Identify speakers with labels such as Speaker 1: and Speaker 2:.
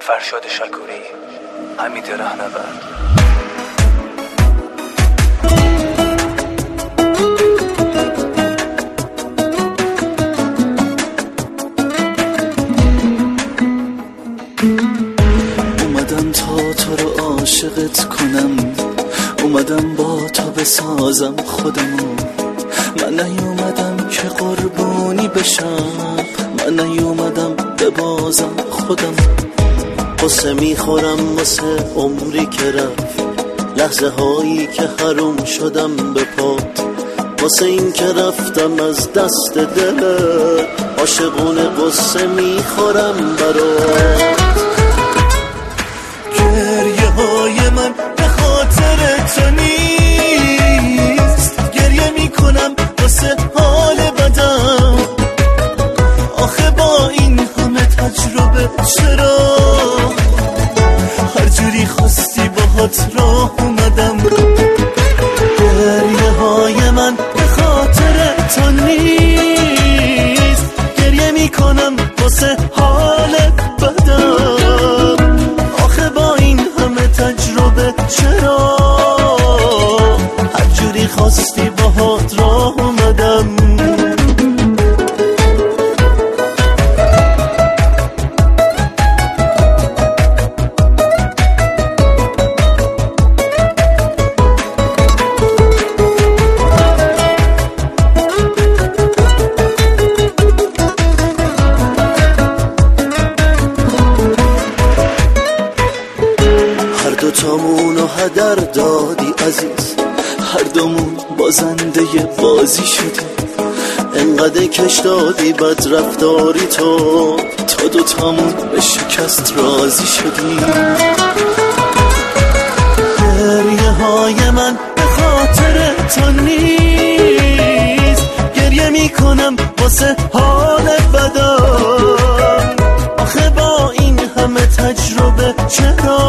Speaker 1: فرشاد شکوری، حمید رهنورد.
Speaker 2: اومدم تا تو رو عاشقت کنم، اومدم با تو بسازم خودمو. من نیومدم که قربونی بشم، من نیومدم ببازم خودم. قصه میخورم واسه عمری که رفت، لحظه هایی که حروم شدم به پات. واسه این که رفتم از دست دلت، عاشقونه قصه میخورم برات. گریه های من به خاطر تو نیست، گریه میکنم واسه حال بدم. آخه با این همه تجربه چرا هر جوری خواستی باهات راه اومدم. گریه های من به خاطر تو نیست، گریه میکنم واسه حال بدم. آخه با این همه تجربه چرا هر جوری خواستی باهات راه اومدم. دوتامونو هدر دادی عزیز، هر دومون بازنده بازی شدی. انقدر کش دادی بد رفتاری تو، تا دوتامون به شکست راضی شدی. گریه های من به خاطر تو نیست، گریه میکنم واسه حال بدم. آخه با این همه تجربه چرا